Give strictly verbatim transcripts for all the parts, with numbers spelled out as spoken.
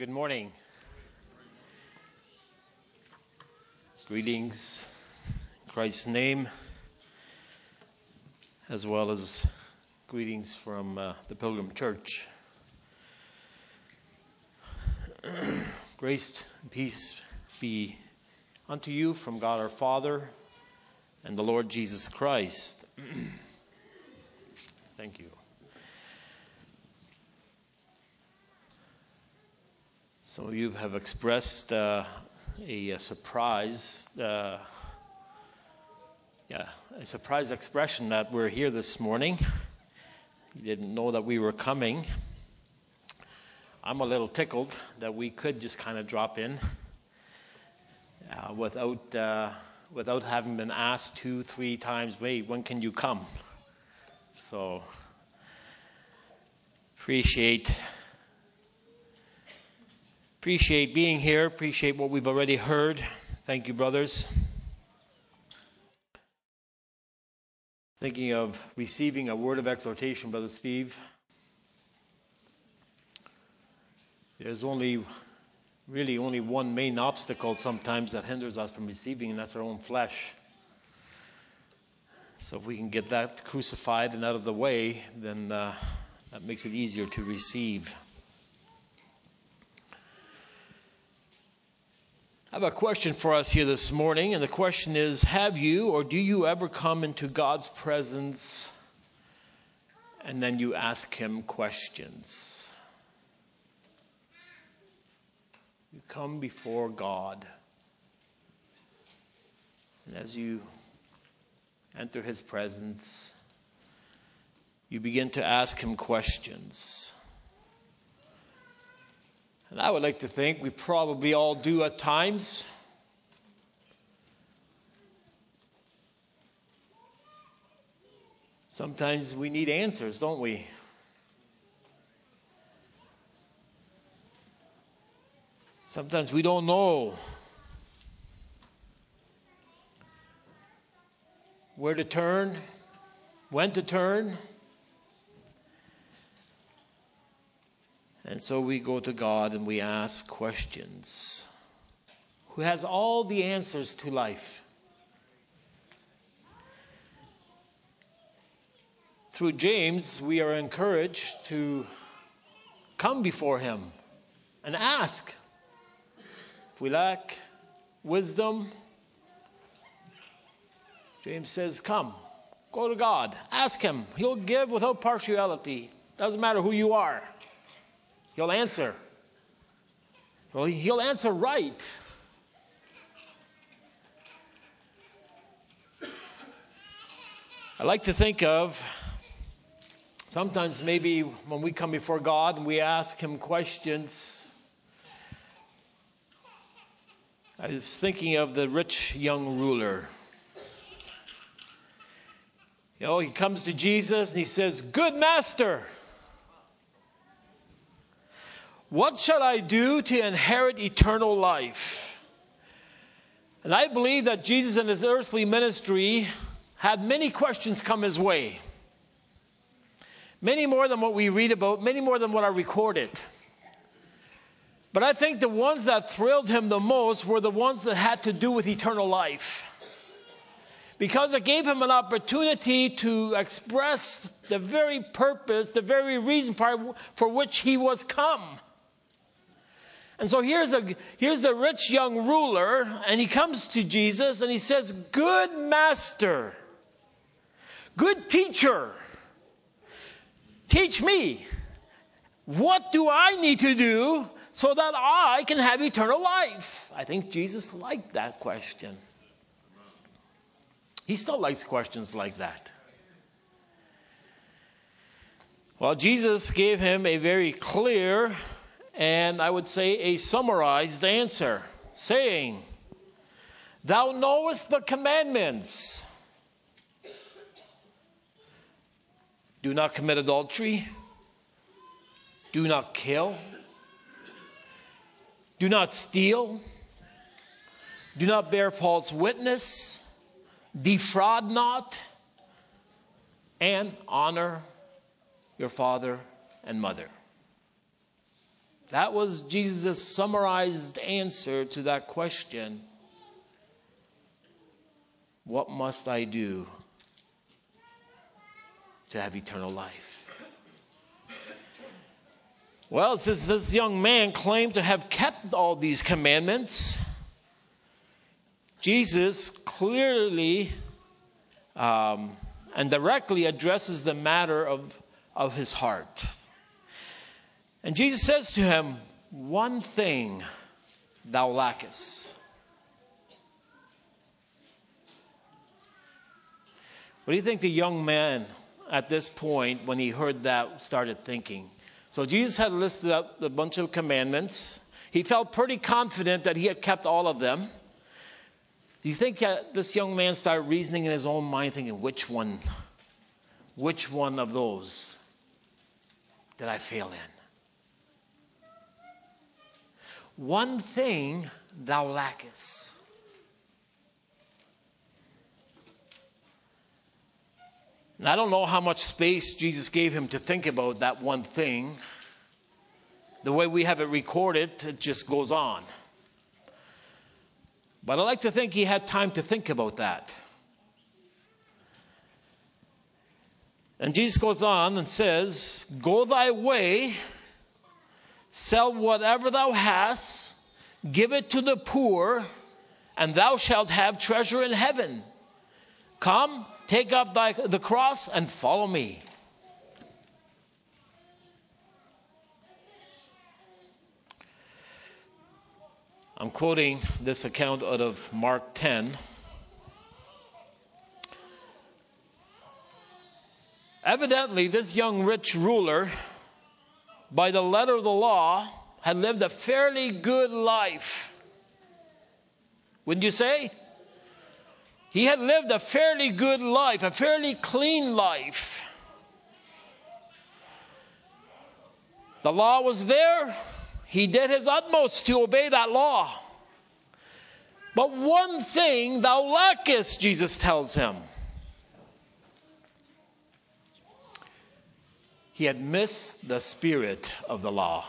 Good morning. Greetings in Christ's name, as well as greetings from uh, the Pilgrim Church. Grace and peace be unto you from God our Father and the Lord Jesus Christ. Thank you. Some of you have expressed uh, a, a surprise, uh, yeah, a surprise expression that we're here this morning. You didn't know that we were coming. I'm a little tickled that we could just kind of drop in uh, without uh, without having been asked two, three times. Wait, when can you come? So appreciate. Appreciate being here. Appreciate what we've already heard. Thank you, brothers. Thinking of receiving a word of exhortation, Brother Steve. There's only, really only one main obstacle sometimes that hinders us from receiving, and that's our own flesh. So if we can get that crucified and out of the way, then uh, that makes it easier to receive. I have a question for us here this morning, and the question is, have you or do you ever come into God's presence and then you ask Him questions? You come before God, and as you enter His presence, you begin to ask Him questions. And I would like to think we probably all do at times. Sometimes we need answers, don't we? Sometimes we don't know where to turn, when to turn. And so we go to God and we ask questions. Who has all the answers to life? Through James, we are encouraged to come before Him and ask. If we lack wisdom, James says, come, go to God, ask Him. He'll give without partiality. Doesn't matter who you are. He'll answer. Well, He'll answer right. I like to think of sometimes maybe when we come before God and we ask Him questions. I was thinking of the rich young ruler. You know, he comes to Jesus and he says, "Good master, what shall I do to inherit eternal life?" And I believe that Jesus in His earthly ministry had many questions come His way. Many more than what we read about, many more than what are recorded. But I think the ones that thrilled Him the most were the ones that had to do with eternal life. Because it gave Him an opportunity to express the very purpose, the very reason for, for which He was come. And so here's a here's the rich young ruler, and he comes to Jesus and he says, "Good master, good teacher, teach me, what do I need to do so that I can have eternal life?" I think Jesus liked that question. He still likes questions like that. Well, Jesus gave him a very clear and I would say a summarized answer, saying, "Thou knowest the commandments. Do not commit adultery. Do not kill. Do not steal. Do not bear false witness. Defraud not. And honor your father and mother." That was Jesus' summarized answer to that question. What must I do to have eternal life? Well, since this young man claimed to have kept all these commandments, Jesus clearly um, and directly addresses the matter of, of his heart. And Jesus says to him, one thing thou lackest. What do you think the young man at this point, when he heard that, started thinking? So Jesus had listed out a bunch of commandments. He felt pretty confident that he had kept all of them. Do you think that this young man started reasoning in his own mind, thinking, which one, which one of those did I fail in? One thing thou lackest. And I don't know how much space Jesus gave him to think about that one thing. The way we have it recorded, it just goes on. But I like to think he had time to think about that. And Jesus goes on and says, go thy way, sell whatever thou hast, give it to the poor, and thou shalt have treasure in heaven. Come, take up thy, the cross and follow me. I'm quoting this account out of Mark ten. Evidently, this young rich ruler, by the letter of the law, had lived a fairly good life. Wouldn't you say? He had lived a fairly good life, a fairly clean life. The law was there. He did his utmost to obey that law. But one thing thou lackest, Jesus tells him. He had missed the spirit of the law.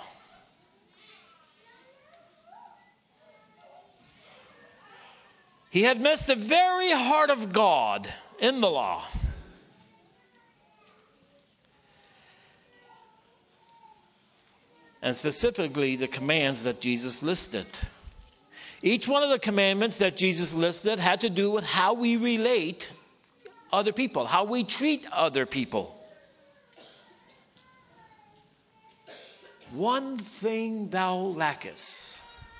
He had missed the very heart of God in the law. And specifically the commands that Jesus listed. Each one of the commandments that Jesus listed had to do with how we relate other people, how we treat other people. One thing thou lackest.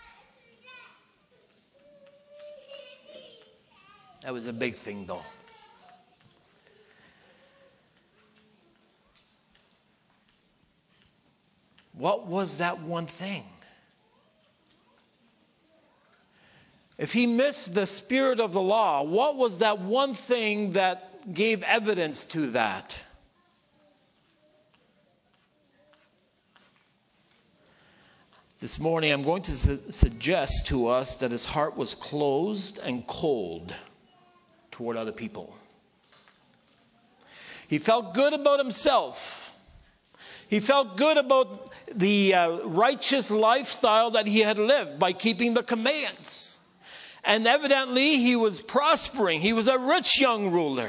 That was a big thing, though. What was that one thing? If he missed the spirit of the law, what was that one thing that gave evidence to that? This morning I'm going to su- suggest to us that his heart was closed and cold toward other people. He felt good about himself. He felt good about the uh, righteous lifestyle that he had lived by keeping the commands. And evidently he was prospering. He was a rich young ruler.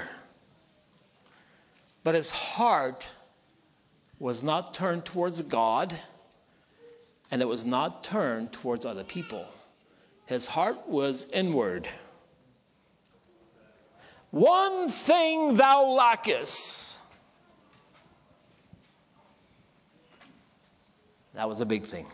But his heart was not turned towards God, and it was not turned towards other people. His heart was inward. One thing thou lackest. That was a big thing.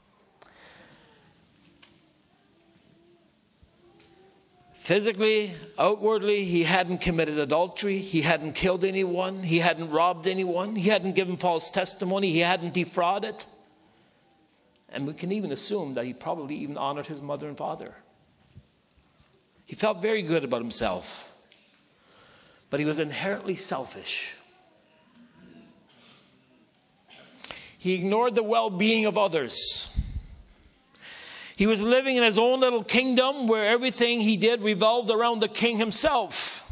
Physically, outwardly, he hadn't committed adultery. He hadn't killed anyone. He hadn't robbed anyone. He hadn't given false testimony. He hadn't defrauded. And we can even assume that he probably even honored his mother and father. He felt very good about himself. But he was inherently selfish. He ignored the well-being of others. He was living in his own little kingdom where everything he did revolved around the king himself.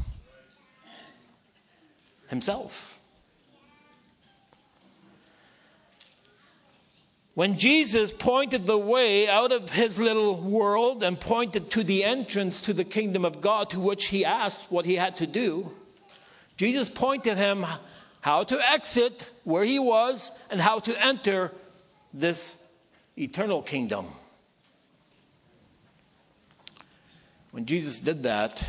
Himself. When Jesus pointed the way out of his little world and pointed to the entrance to the kingdom of God, to which he asked what he had to do, Jesus pointed him how to exit where he was and how to enter this eternal kingdom. When Jesus did that,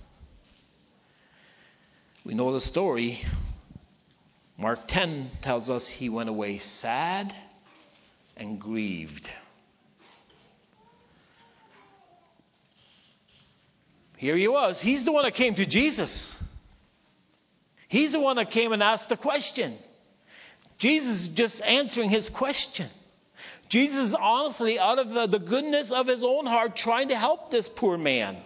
we know the story. Mark ten tells us he went away sad and grieved. Here he was. He's the one that came to Jesus. He's the one that came and asked the question. Jesus is just answering his question. Jesus is honestly, out of the goodness of his own heart, trying to help this poor man.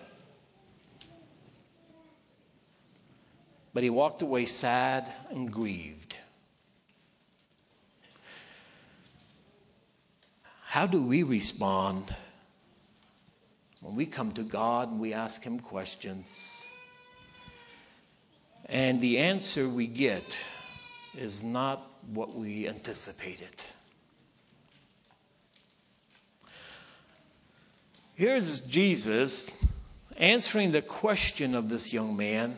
But he walked away sad and grieved. How do we respond when we come to God and we ask him questions, and the answer we get is not what we anticipated? Here's Jesus answering the question of this young man,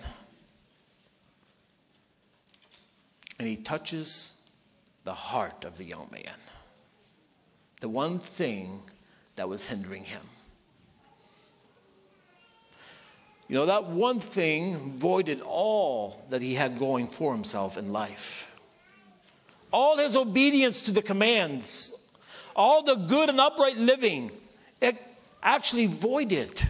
and he touches the heart of the young man. The one thing that was hindering him. You know, that one thing voided all that he had going for himself in life. All his obedience to the commands, all the good and upright living, it actually voided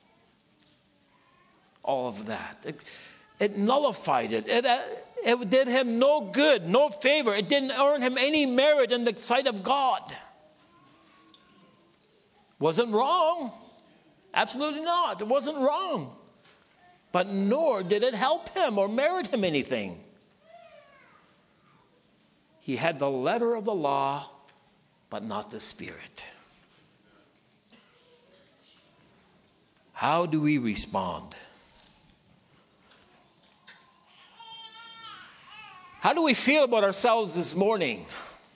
all of that. It, it nullified it. It, it did him no good, no favor. It didn't earn him any merit in the sight of God. Wasn't wrong. Absolutely not. It wasn't wrong. But nor did it help him or merit him anything. He had the letter of the law, but not the spirit. How do we respond? How do we feel about ourselves this morning?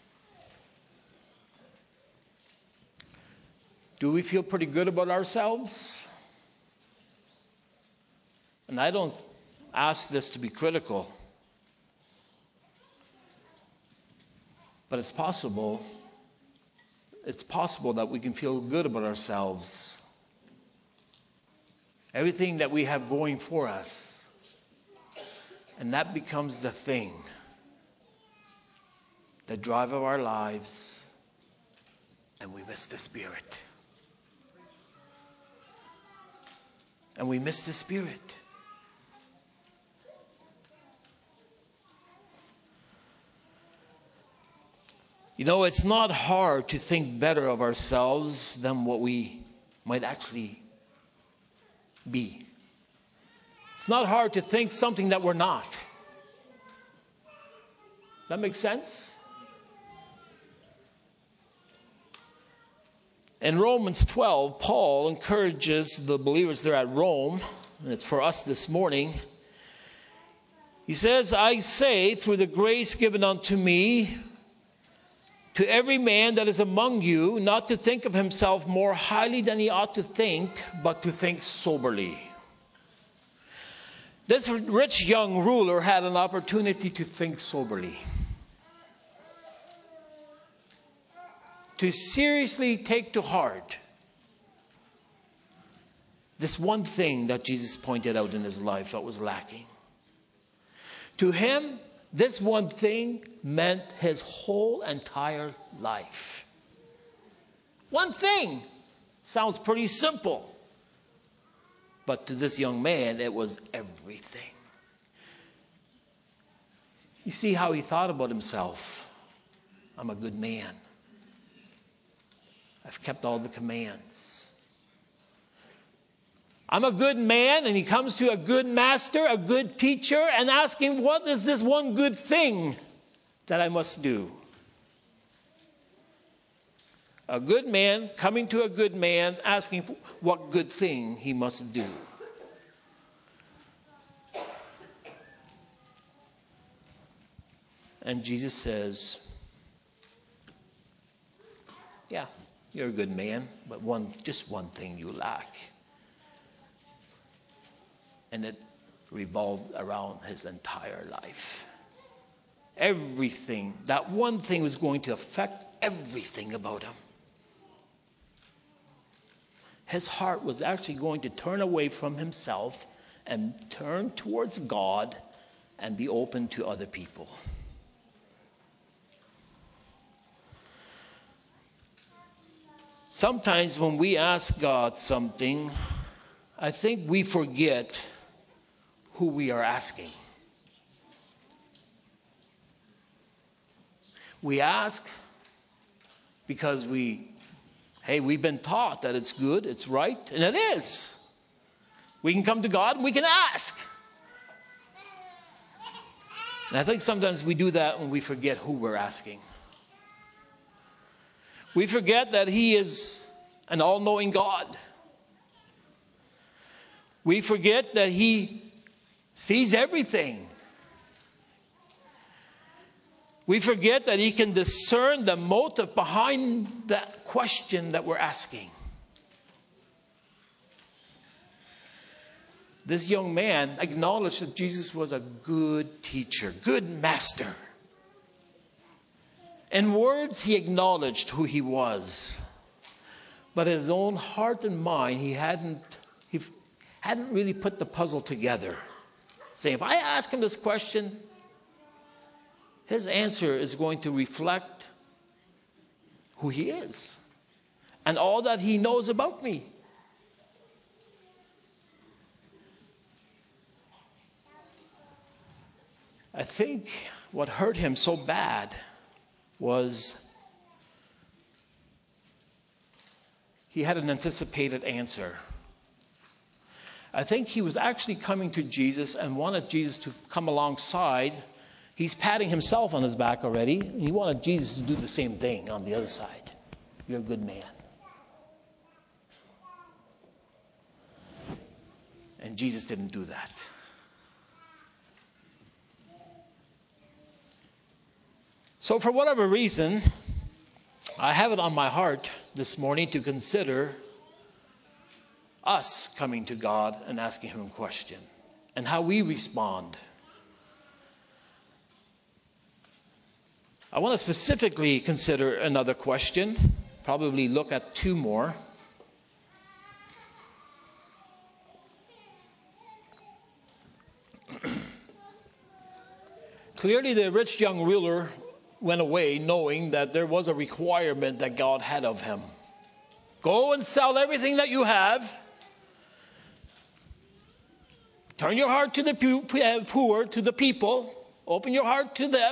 Do we feel pretty good about ourselves? And I don't ask this to be critical, but it's possible. It's possible that we can feel good about ourselves. Everything that we have going for us. And that becomes the thing, the drive of our lives, and we miss the Spirit. And we miss the Spirit. You know, it's not hard to think better of ourselves than what we might actually be. It's not hard to think something that we're not. Does that make sense? In Romans twelve, Paul encourages the believers there at Rome, and it's for us this morning. He says, I say, through the grace given unto me, to every man that is among you, not to think of himself more highly than he ought to think, but to think soberly. This rich young ruler had an opportunity to think soberly. To seriously take to heart this one thing that Jesus pointed out in his life that was lacking. To him, this one thing meant his whole entire life. One thing sounds pretty simple. But to this young man, it was everything. You see how he thought about himself. I'm a good man. I've kept all the commands. I'm a good man, and he comes to a good master, a good teacher, and asking, what is this one good thing that I must do? A good man coming to a good man, asking what good thing he must do. And Jesus says, yeah, you're a good man, but one, just one thing you lack. And it revolved around his entire life. Everything, that one thing was going to affect everything about him. His heart was actually going to turn away from himself and turn towards God and be open to other people. Sometimes when we ask God something, I think we forget who we are asking. We ask because we, hey, we've been taught that it's good, it's right, and it is. We can come to God and we can ask. And I think sometimes we do that when we forget who we're asking. We forget that He is an all-knowing God. We forget that He sees everything. We forget that He can discern the motive behind that question that we're asking. This young man acknowledged that Jesus was a good teacher, good master. In words, he acknowledged who He was. But his own heart and mind, he hadn't, he hadn't really put the puzzle together. Saying, if I ask Him this question, His answer is going to reflect who He is and all that He knows about me. I think what hurt him so bad was he had an anticipated answer. I think he was actually coming to Jesus and wanted Jesus to come alongside. He's patting himself on his back already. And he wanted Jesus to do the same thing on the other side. You're a good man. And Jesus didn't do that. So for whatever reason, I have it on my heart this morning to consider us coming to God and asking Him a question and how we respond. I want to specifically consider another question, probably look at two more. Clearly, the rich young ruler went away knowing that there was a requirement that God had of him. Go and sell everything that you have. Turn your heart to the poor, to the people. Open your heart to them.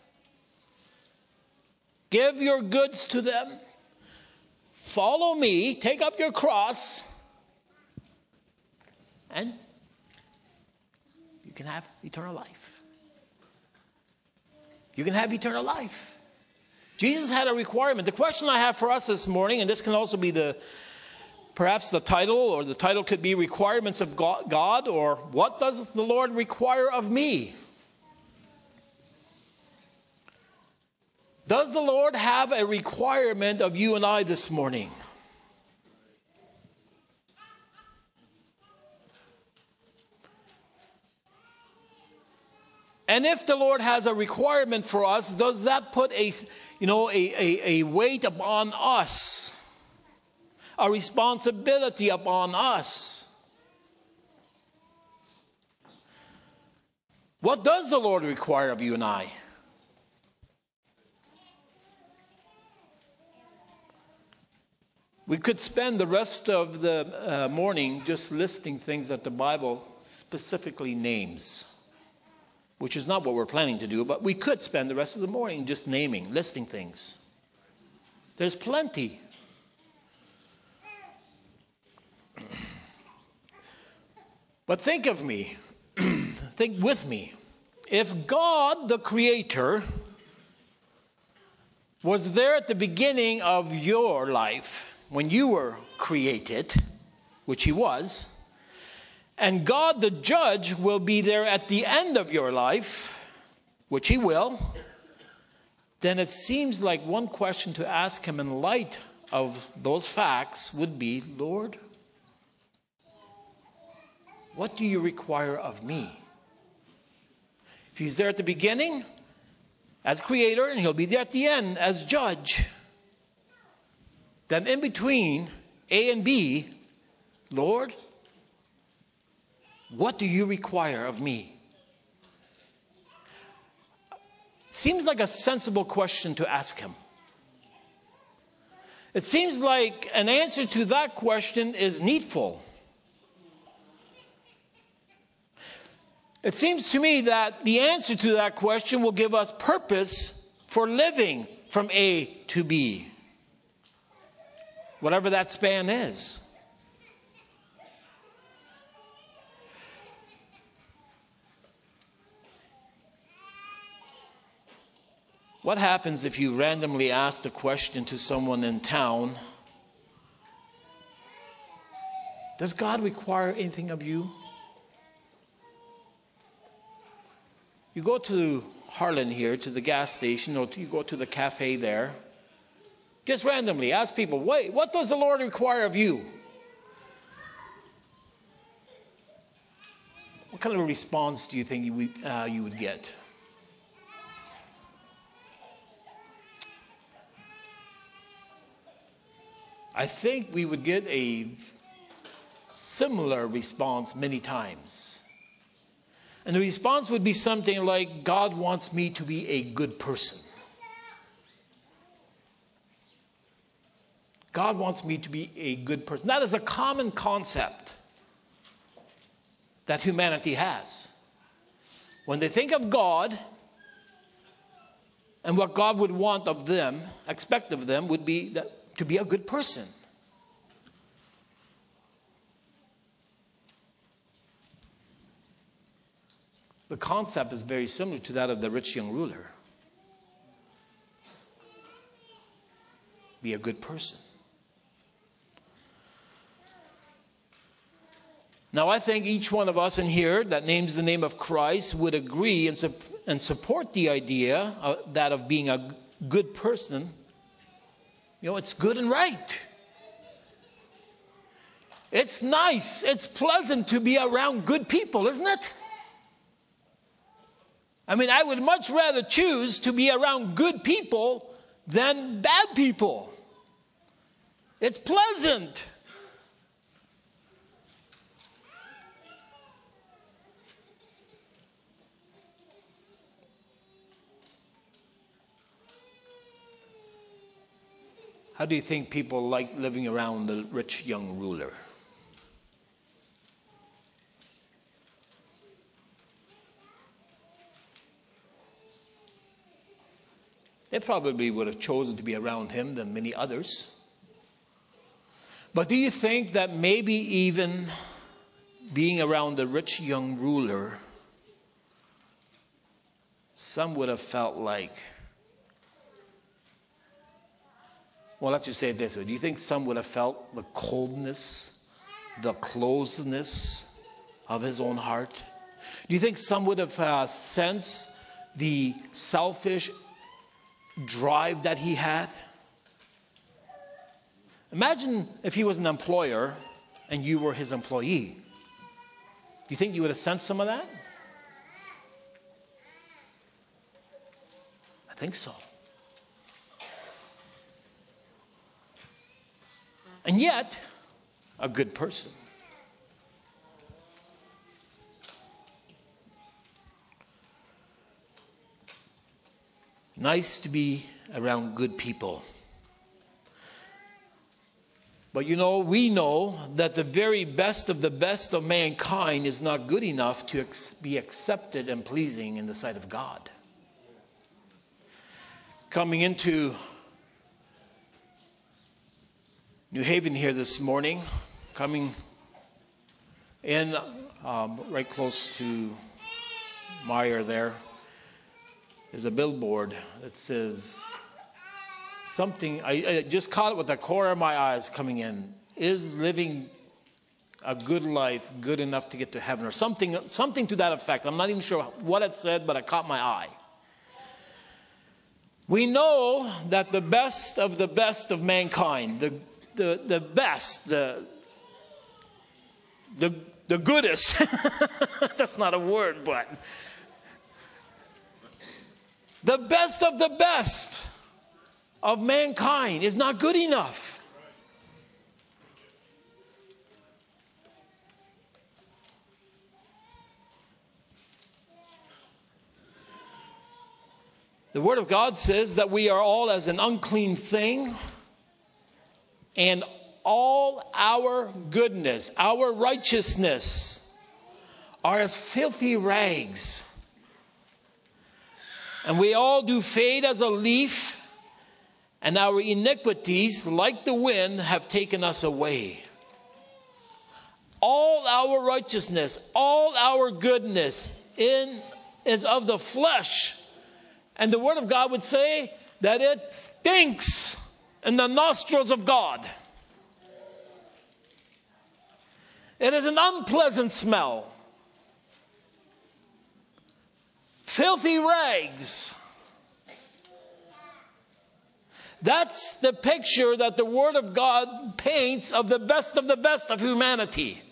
Give your goods to them. Follow me. Take up your cross. And you can have eternal life. You can have eternal life. Jesus had a requirement. The question I have for us this morning, and this can also be the perhaps the title, or the title could be Requirements of God, or what does the Lord require of me? Does the Lord have a requirement of you and I this morning? And if the Lord has a requirement for us, does that put a, you know, a, a, a weight upon us? A responsibility upon us? What does the Lord require of you and I? We could spend the rest of the uh, morning just listing things that the Bible specifically names. Which is not what we're planning to do, but we could spend the rest of the morning just naming, listing things. There's plenty. But think of me, think with me. If God, the Creator, was there at the beginning of your life, when you were created, which He was, and God, the Judge, will be there at the end of your life, which He will, then it seems like one question to ask him in light of those facts would be, Lord, what do you require of me? If he's there at the beginning as creator, and he'll be there at the end as judge, then in between A and B, Lord, what do you require of me? Seems like a sensible question to ask him. It seems like an answer to that question is needful. It seems to me that the answer to that question will give us purpose for living from A to B, whatever that span is. What happens if you randomly ask the question to someone in town, does God require anything of you? You go to Harlan here, to the gas station, or you go to the cafe there. Just randomly ask people, wait, what does the Lord require of you? What kind of a response do you think you would, uh, you would get? I think we would get a similar response many times. And the response would be something like, God wants me to be a good person. God wants me to be a good person. That is a common concept that humanity has. When they think of God, and what God would want of them, expect of them, would be that to be a good person. The concept is very similar to that of the rich young ruler. Be a good person. Now, I think each one of us in here that names the name of Christ would agree and, su- and support the idea of that of being a good person. You know, it's good and right. It's nice. It's pleasant to be around good people, isn't it? I mean, I would much rather choose to be around good people than bad people. It's pleasant. How do you think people like living around the rich young ruler? They probably would have chosen to be around him than many others. But do you think that maybe even being around the rich young ruler, some would have felt like, well, let's just say it this way. Do you think some would have felt the coldness, the closeness of his own heart? Do you think some would have uh, sensed the selfish drive that he had? Imagine if he was an employer and you were his employee. Do you think you would have sensed some of that? I think so. And yet, a good person. Nice to be around good people. But you know, we know that the very best of the best of mankind is not good enough to ex- be accepted and pleasing in the sight of God. Coming into New Haven here this morning, coming in um, right close to Meyer there, is a billboard that says something, I, I just caught it with the corner of my eyes coming in. Is living a good life good enough to get to heaven? Or something, something to that effect. I'm not even sure what it said, but it caught my eye. We know that the best of the best of mankind, the the, the best, the the the goodest, that's not a word, but the best of the best of mankind is not good enough. The Word of God says that we are all as an unclean thing, and all our goodness, our righteousness, are as filthy rags. And we all do fade as a leaf, and our iniquities, like the wind, have taken us away. All our righteousness, all our goodness in, is of the flesh. And the Word of God would say that it stinks in the nostrils of God. It is an unpleasant smell. Filthy rags. That's the picture that the Word of God paints of the best of the best of humanity.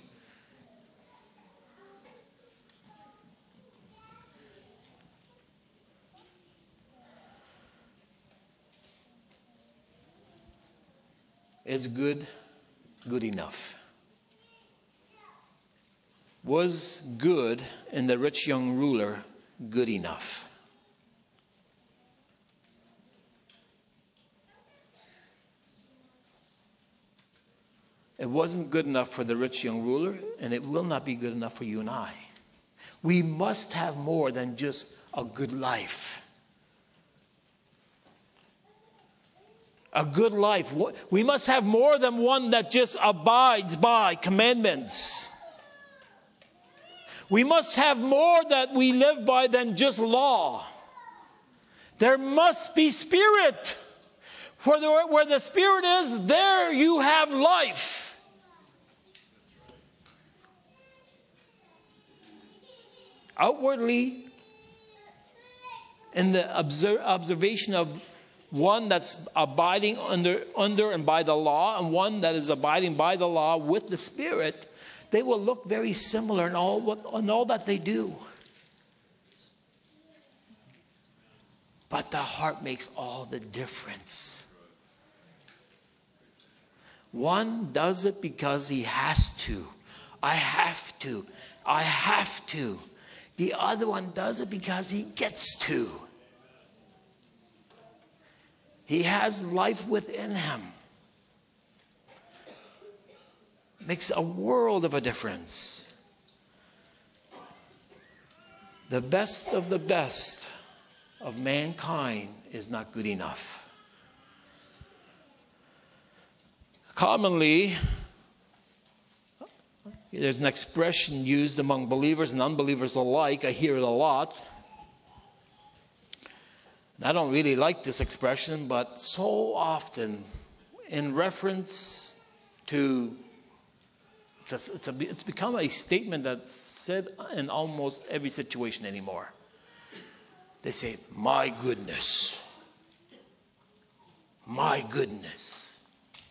Is good good enough? Was good in the rich young ruler good enough? It wasn't good enough for the rich young ruler, and it will not be good enough for you and I. We must have more than just a good life. A good life. We must have more than one that just abides by commandments. We must have more that we live by than just law. There must be spirit. For the, where the Spirit is, there you have life. Outwardly, in the observ- observation of one that's abiding under, under and by the law, and one that is abiding by the law with the Spirit, they will look very similar in all, what, in all that they do. But the heart makes all the difference. One does it because he has to. I have to. I have to. The other one does it because he gets to. He has life within him. Makes a world of a difference. The best of the best of mankind is not good enough. Commonly, there's an expression used among believers and unbelievers alike. I hear it a lot. I don't really like this expression, but so often in reference to, it's, a, it's, a, it's become a statement that's said in almost every situation anymore. They say, my goodness. My goodness.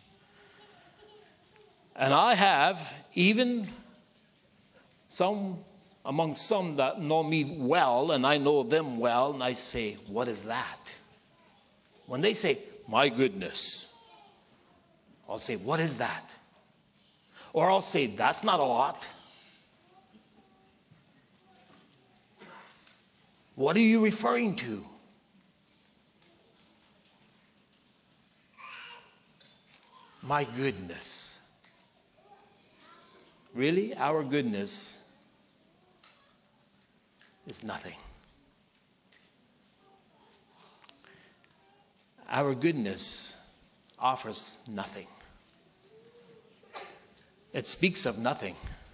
And I have even some among some that know me well, and I know them well, and I say, what is that? When they say, my goodness, I'll say, what is that? Or I'll say, that's not a lot. What are you referring to? My goodness. Really? Our goodness is nothing. Our goodness offers nothing. It speaks of nothing.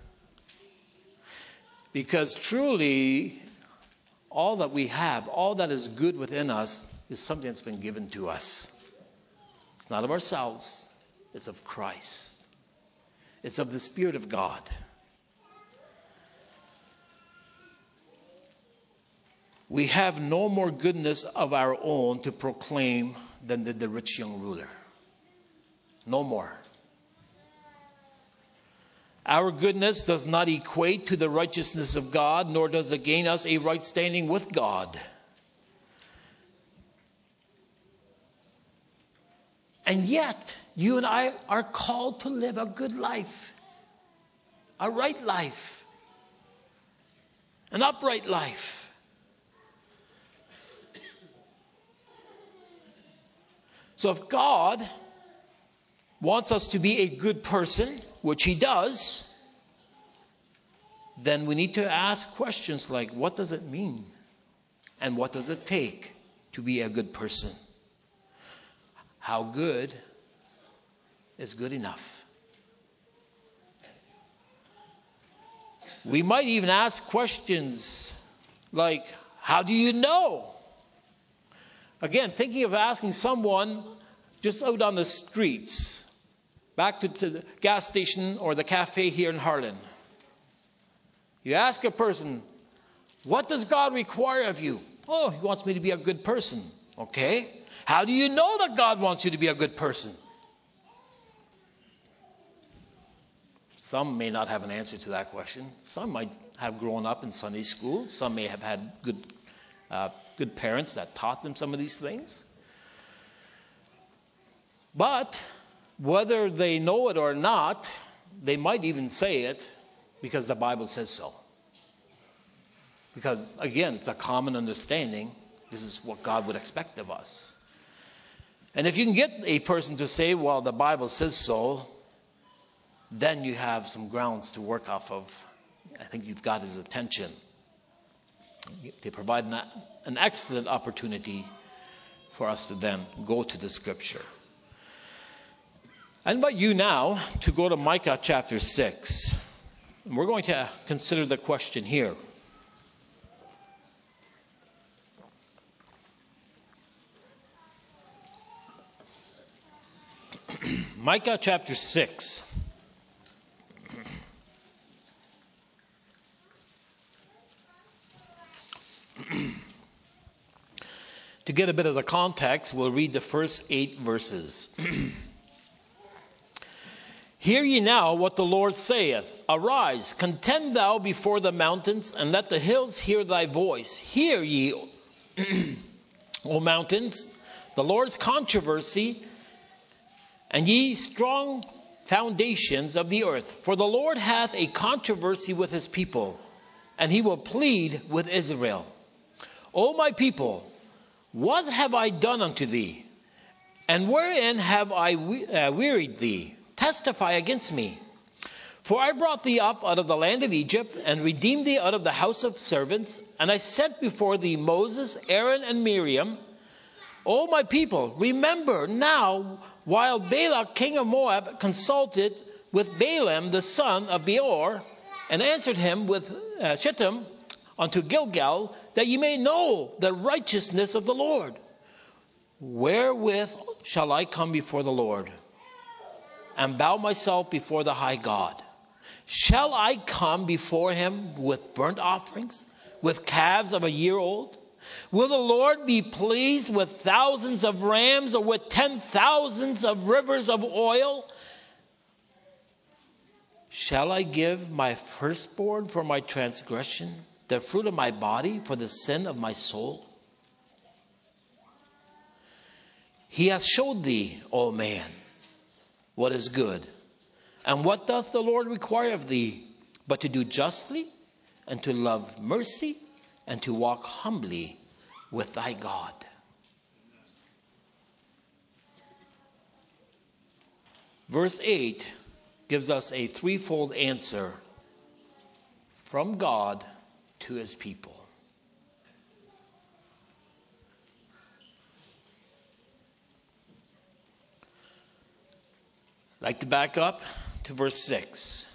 Because truly, all that we have, all that is good within us, is something that's been given to us. It's not of ourselves. It's of Christ. It's of the Spirit of God. we have no more goodness of our own to proclaim than did the rich young ruler. No more. Our goodness does not equate to the righteousness of God, nor does it gain us a right standing with God. And yet, you and I are called to live a good life, a right life, an upright life. So if God wants us to be a good person, which He does, then we need to ask questions like, what does it mean? And what does it take to be a good person? How good is good enough? We might even ask questions like, how do you know? Again, thinking of asking someone just out on the streets, back to, to the gas station or the cafe here in Harlan. You ask a person, what does God require of you? Oh, He wants me to be a good person. Okay. How do you know that God wants you to be a good person? Some may not have an answer to that question. Some might have grown up in Sunday school. Some may have had good, uh, good parents that taught them some of these things. But whether they know it or not, they might even say it because the Bible says so. Because, again, it's a common understanding. This is what God would expect of us. And if you can get a person to say, well, the Bible says so, then you have some grounds to work off of. I think you've got his attention. They provide an, an excellent opportunity for us to then go to the Scripture. I invite you now to go to Micah chapter six. And we're going to consider the question here. Micah chapter six. To get a bit of the context, we'll read the first eight verses. Hear ye now what the Lord saith. Arise, contend thou before the mountains, and let the hills hear thy voice. Hear ye, O mountains, the Lord's controversy, and ye strong foundations of the earth. For the Lord hath a controversy with his people, and he will plead with Israel. O my people, what have I done unto thee? And wherein have I uh, wearied thee? Testify against me. For I brought thee up out of the land of Egypt, and redeemed thee out of the house of servants. And I set before thee Moses, Aaron, and Miriam. O my people, remember now, while Balak king of Moab consulted with Balaam the son of Beor, and answered him with uh, Shittim unto Gilgal, that ye may know the righteousness of the Lord. Wherewith shall I come before the Lord, and bow myself before the high God? Shall I come before him with burnt offerings, with calves of a year old? Will the Lord be pleased with thousands of rams, or with ten thousands of rivers of oil? Shall I give my firstborn for my transgression, the fruit of my body for the sin of my soul? He hath showed thee, O man, what is good. And what doth the Lord require of thee, but to do justly, and to love mercy, and to walk humbly with thy God? Verse eight gives us a threefold answer from God to his people. I'd like to back up to verse six.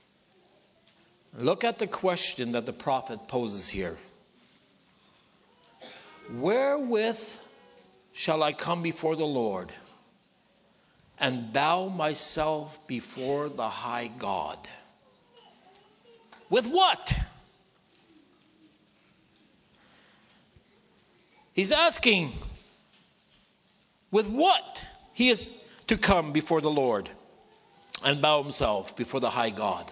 Look at the question that the prophet poses here. Wherewith shall I come before the Lord, and bow myself before the high God? With what? He's asking with what he is to come before the Lord and bow himself before the high God.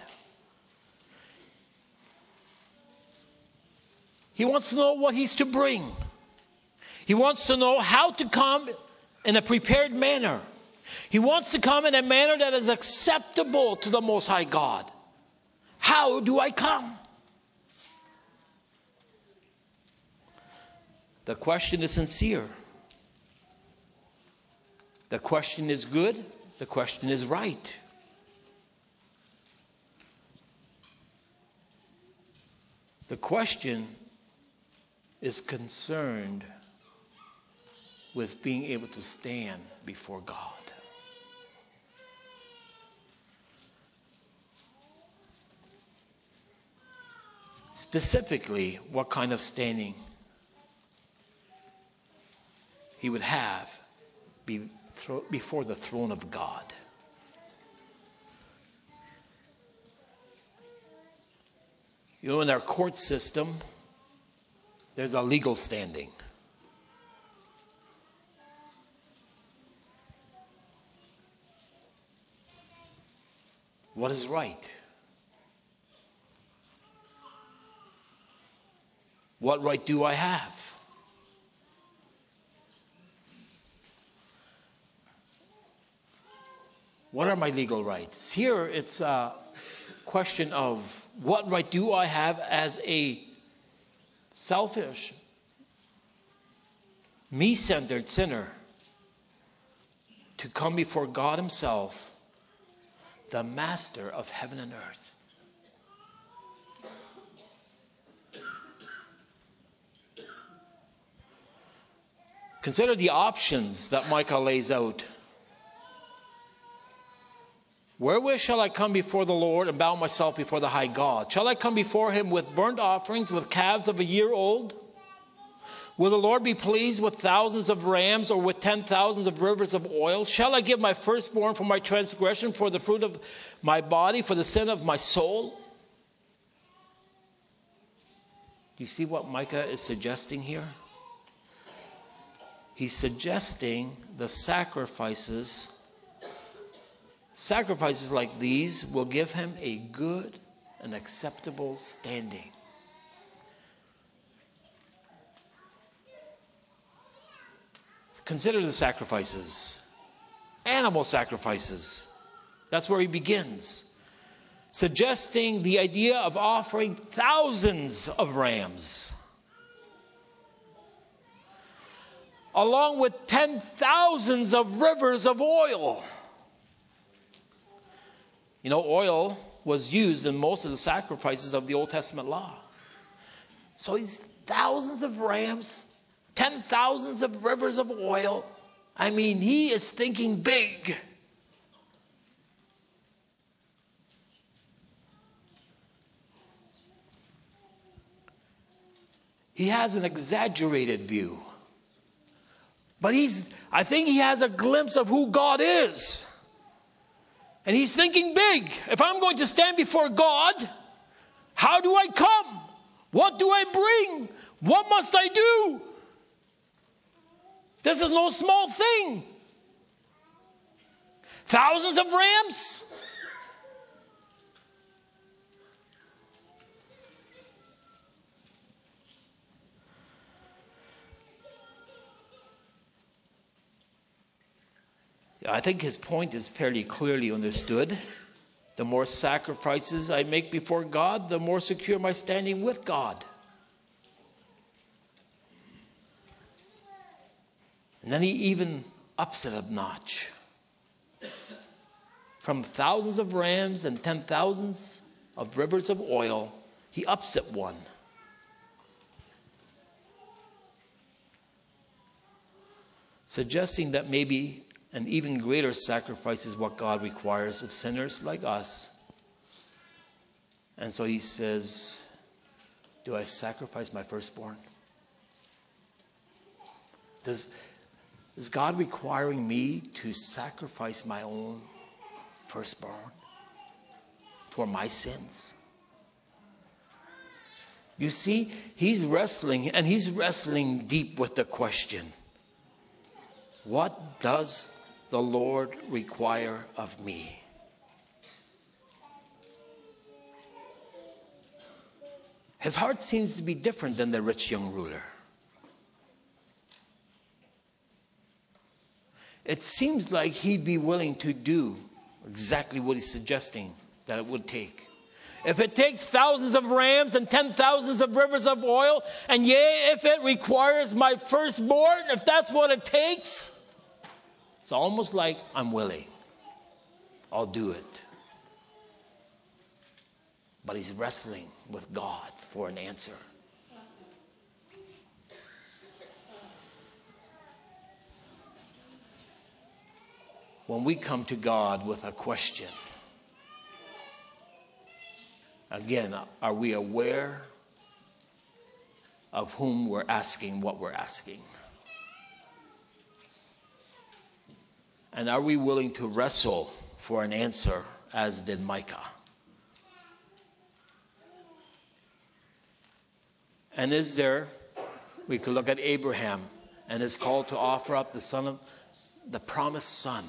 He wants to know what he's to bring. He wants to know how to come in a prepared manner. He wants to come in a manner that is acceptable to the Most High God. How do I come? The question is sincere. The question is good. The question is right. The question is concerned with being able to stand before God. Specifically, what kind of standing he would have before the throne of God. You know, in our court system, there's a legal standing. What is right? What right do I have? What are my legal rights? Here it's a question of what right do I have as a selfish, me-centered sinner to come before God himself, the master of heaven and earth. Consider the options that Micah lays out. Wherewith shall I come before the Lord and bow myself before the high God? Shall I come before him with burnt offerings, with calves of a year old? Will the Lord be pleased with thousands of rams, or with ten thousands of rivers of oil? Shall I give my firstborn for my transgression, for the fruit of my body, for the sin of my soul? Do you see what Micah is suggesting here? He's suggesting the sacrifices. Sacrifices like these will give him a good and acceptable standing. Consider the sacrifices. Animal sacrifices. That's where he begins. Suggesting the idea of offering thousands of rams, along with ten thousands of rivers of oil. You know, oil was used in most of the sacrifices of the Old Testament law. So these thousands of rams, ten thousands of rivers of oil. I mean, he is thinking big. He has an exaggerated view. But he's, I think he has a glimpse of who God is. And he's thinking big. If I'm going to stand before God, how do I come? What do I bring? What must I do? This is no small thing. Thousands of rams? I think his point is fairly clearly understood. The more sacrifices I make before God, the more secure my standing with God. And then he even ups it a notch. From thousands of rams and ten thousands of rivers of oil, he ups it one. Suggesting that maybe an even greater sacrifice is what God requires of sinners like us. And so he says, do I sacrifice my firstborn? Does, is God requiring me to sacrifice my own firstborn for my sins? You see, he's wrestling, and he's wrestling deep with the question, what does the Lord require of me? His heart seems to be different than the rich young ruler. It seems like he'd be willing to do exactly what he's suggesting that it would take. If it takes thousands of rams and ten thousands of rivers of oil, and yea, if it requires my firstborn, if that's what it takes, it's almost like I'm willing. I'll do it. But he's wrestling with God for an answer. When we come to God with a question, again, are we aware of whom we're asking what we're asking? And are we willing to wrestle for an answer as did Micah? And is there, we could look at Abraham and his call to offer up the son of the promised son.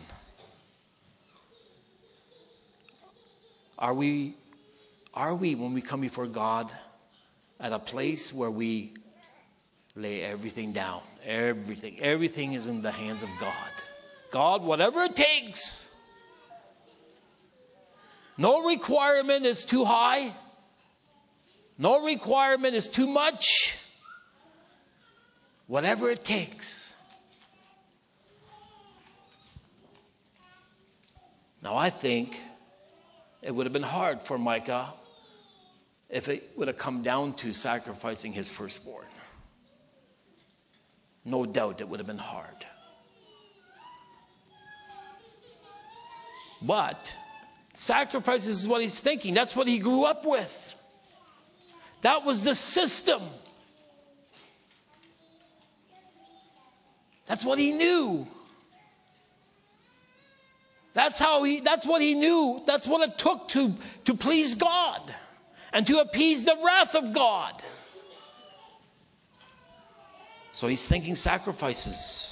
Are we, are we, when we come before God, at a place where we lay everything down? Everything. Everything is in the hands of God. God, whatever it takes. No requirement is too high. No requirement is too much. Whatever it takes. Now I think it would have been hard for Micah if it would have come down to sacrificing his firstborn. No doubt it would have been hard. But sacrifice is what he's thinking. That's what he grew up with. That was the system. That's what he knew. That's how he, that's what he knew. That's what it took to, to please God and to appease the wrath of God. So he's thinking sacrifices.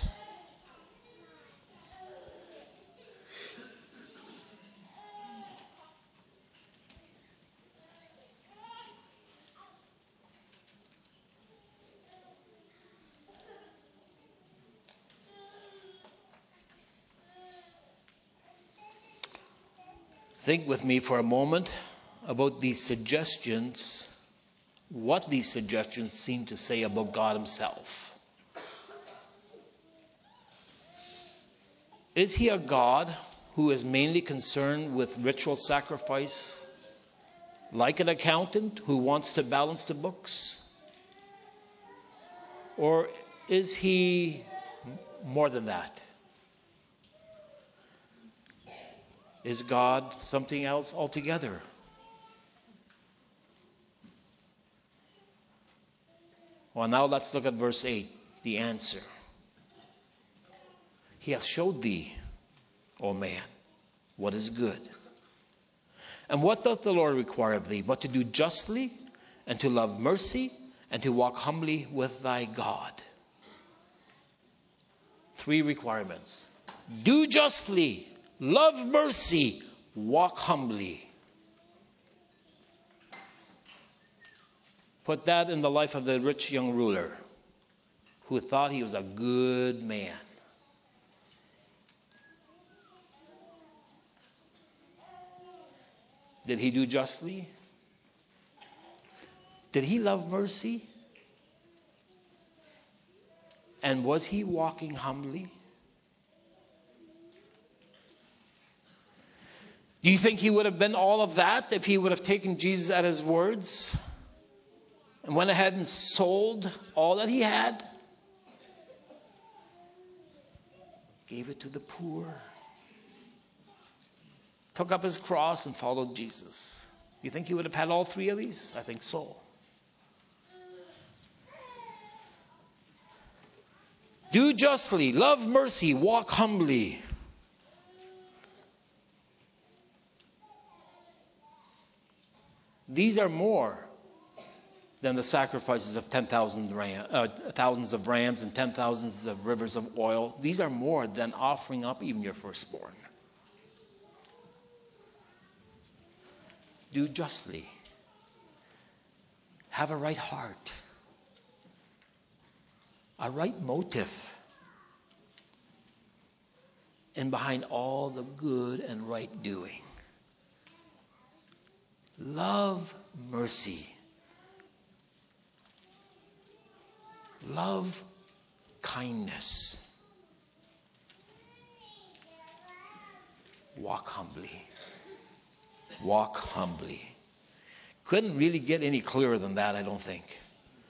Think with me for a moment about these suggestions, what these suggestions seem to say about God himself. Is he a God who is mainly concerned with ritual sacrifice, like an accountant who wants to balance the books? Or is he more than that? Is God something else altogether? Well, now let's look at verse eight, the answer. He hath showed thee, O man, what is good. And what doth the Lord require of thee, but to do justly, and to love mercy, and to walk humbly with thy God? Three requirements. Do justly. Love mercy, walk humbly. Put that in the life of the rich young ruler who thought he was a good man. Did he do justly? Did he love mercy? And was he walking humbly? Do you think he would have been all of that if he would have taken Jesus at his words and went ahead and sold all that he had? Gave it to the poor. Took up his cross and followed Jesus. You think he would have had all three of these? I think so. Do justly, love mercy, walk humbly. These are more than the sacrifices of ten thousand ram, uh, thousands of rams and ten thousands of rivers of oil. These are more than offering up even your firstborn. Do justly. Have a right heart. A right motive. And behind all the good and right doing. Love mercy. Love kindness. Walk humbly. Walk humbly. Couldn't really get any clearer than that, I don't think.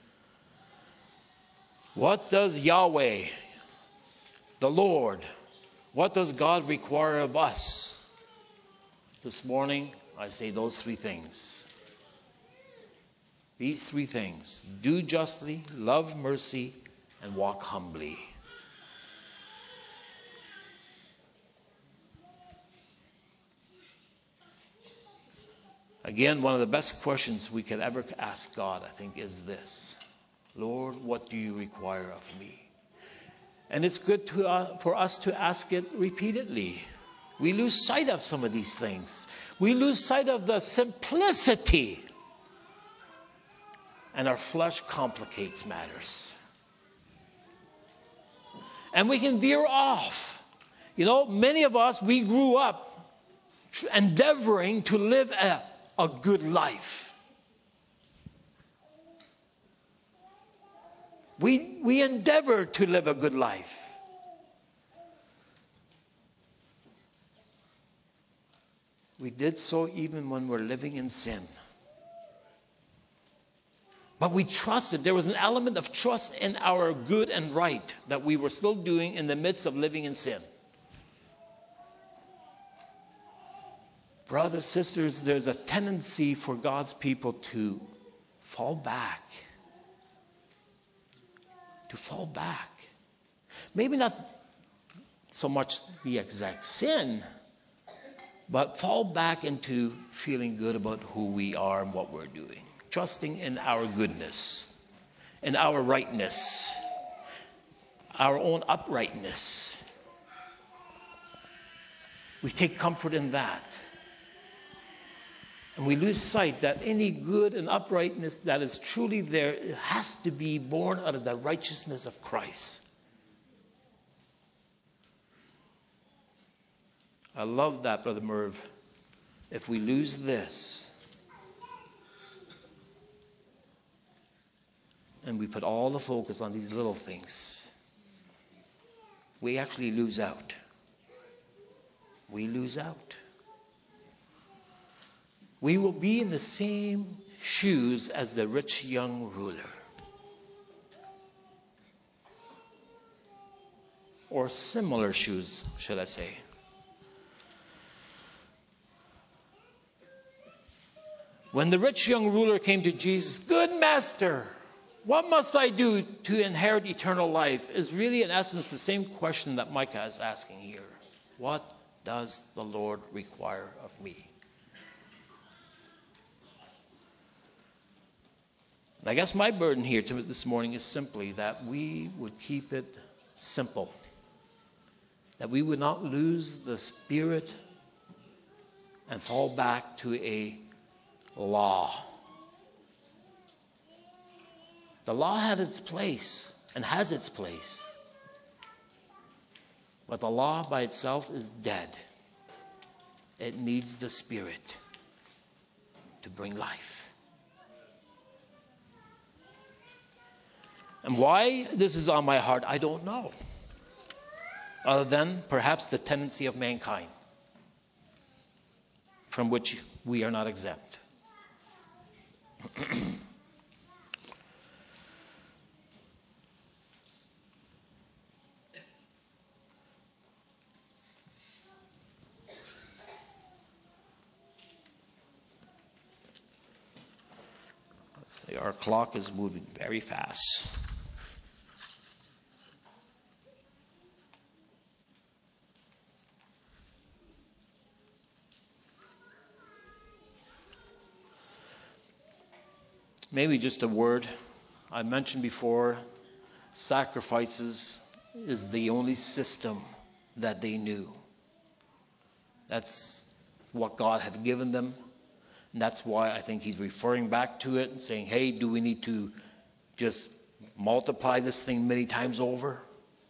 What does Yahweh, the Lord, what does God require of us? This morning, I say those three things. These three things. Do justly, love mercy, and walk humbly. Again, one of the best questions we could ever ask God, I think, is this. Lord, what do you require of me? And it's good to, uh, for us to ask it repeatedly. We lose sight of some of these things. We lose sight of the simplicity. And our flesh complicates matters. And we can veer off. You know, many of us, we grew up endeavoring to live a, a good life. We, we endeavor to live a good life. We did so even when we're living in sin. But we trusted. There was an element of trust in our good and right that we were still doing in the midst of living in sin. Brothers, sisters, there's a tendency for God's people to fall back. To fall back. Maybe not so much the exact sin, but fall back into feeling good about who we are and what we're doing. Trusting in our goodness, in our rightness, our own uprightness. We take comfort in that. And we lose sight that any good and uprightness that is truly there, it has to be born out of the righteousness of Christ. I love that, Brother Merv. If we lose this, and we put all the focus on these little things, we actually lose out. We lose out. We will be in the same shoes as the rich young ruler. Or similar shoes, should I say. When the rich young ruler came to Jesus, "Good master, what must I do to inherit eternal life?" is really in essence the same question that Micah is asking here. What does the Lord require of me? And I guess my burden here to this morning is simply that we would keep it simple. That we would not lose the spirit and fall back to a law. The law had its place and has its place. But the law by itself is dead. It needs the Spirit to bring life. And why this is on my heart, I don't know. Other than perhaps the tendency of mankind, from which we are not exempt. Let's see, our clock is moving very fast. Maybe just a word. I mentioned before, sacrifices is the only system that they knew. That's what God had given them. And that's why I think he's referring back to it and saying, hey, do we need to just multiply this thing many times over?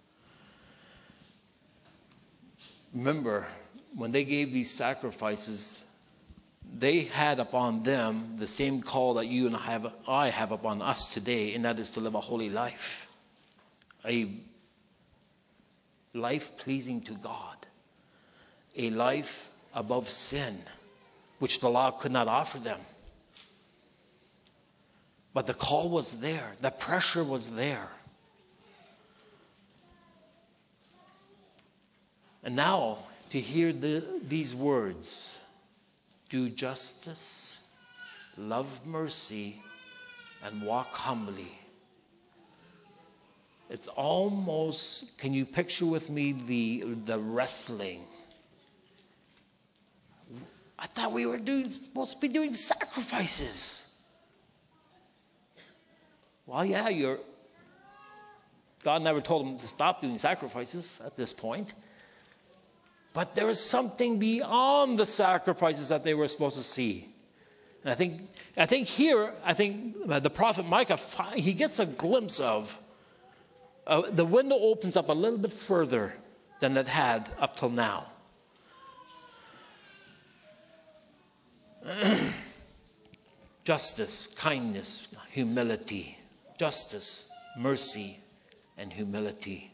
Remember, when they gave these sacrifices, they had upon them the same call that you and I have, I have upon us today, and that is to live a holy life. A life pleasing to God. A life above sin, which the law could not offer them. But the call was there. The pressure was there. And now, to hear the, these words, do justice, love mercy, and walk humbly. It's almost, can you picture with me the, the wrestling? I thought we were doing, supposed to be doing sacrifices. Well, yeah, you're. God never told them to stop doing sacrifices at this point. But there is something beyond the sacrifices that they were supposed to see. And I think, I think here, I think the prophet Micah, he gets a glimpse of, uh, the window opens up a little bit further than it had up till now. Justice, kindness, humility. Justice, mercy, and humility.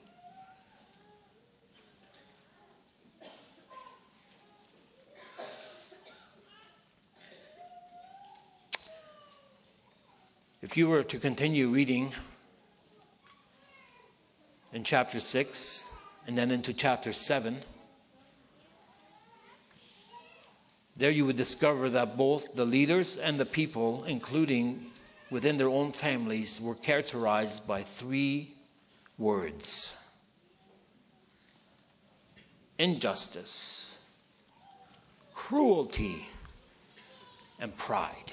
If you were to continue reading in chapter six and then into chapter seven, there you would discover that both the leaders and the people, including within their own families, were characterized by three words: injustice, cruelty, and pride.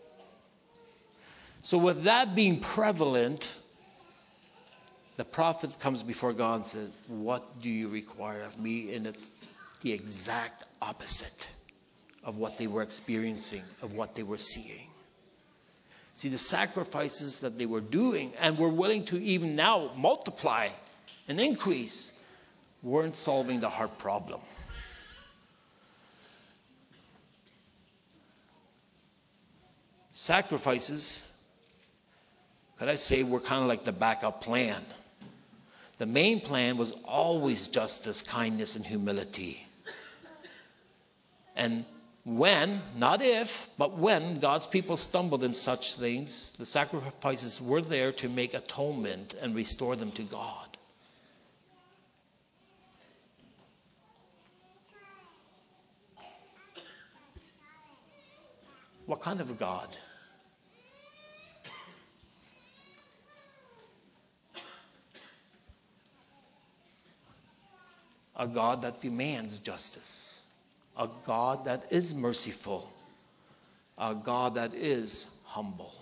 So with that being prevalent, the prophet comes before God and says, what do you require of me? And it's the exact opposite of what they were experiencing, of what they were seeing. See, the sacrifices that they were doing and were willing to even now multiply and increase weren't solving the heart problem. Sacrifices, could I say, were kind of like the backup plan. The main plan was always justice, kindness, and humility. And when, not if, but when God's people stumbled in such things, the sacrifices were there to make atonement and restore them to God. What kind of a God? A God that demands justice. A God that is merciful. A God that is humble.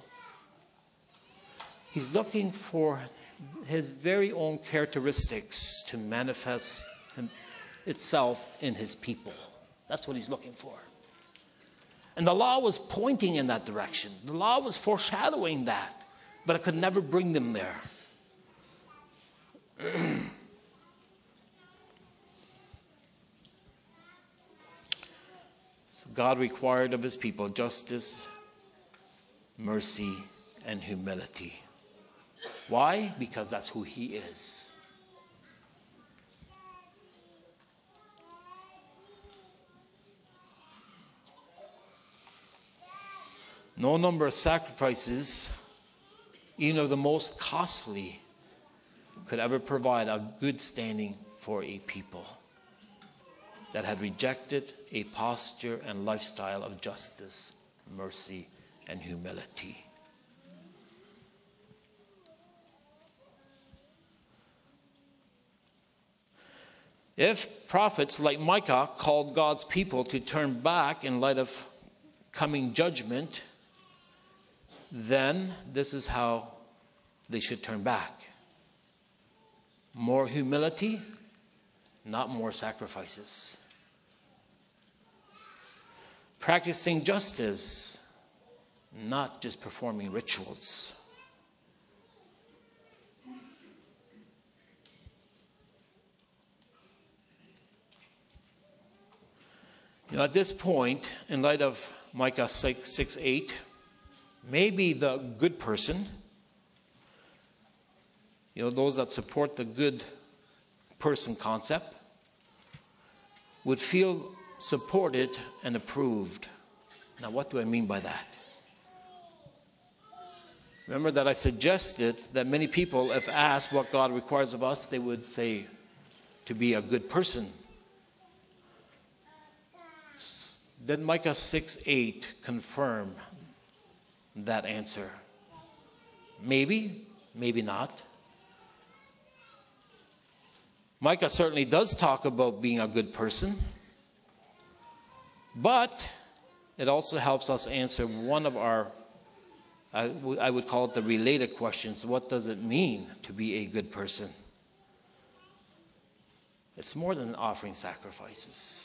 He's looking for his very own characteristics to manifest itself in his people. That's what he's looking for. And the law was pointing in that direction. The law was foreshadowing that. But it could never bring them there. God required of his people justice, mercy, and humility. Why? Because that's who he is. No number of sacrifices, even of the most costly, could ever provide a good standing for a people that had rejected a posture and lifestyle of justice, mercy, and humility. If prophets like Micah called God's people to turn back in light of coming judgment, then this is how they should turn back. More humility, not more sacrifices. Practicing justice, not just performing rituals. You know, at this point, in light of Micah six eight, maybe the good person, you know, those that support the good person concept, would feel supported and approved. Now, what do I mean by that? Remember that I suggested that many people, if asked what God requires of us, they would say to be a good person. Did Micah six eight confirm that answer? Maybe, maybe not. Micah certainly does talk about being a good person, but it also helps us answer one of our, I, w- I would call it the related questions. What does it mean to be a good person? It's more than offering sacrifices.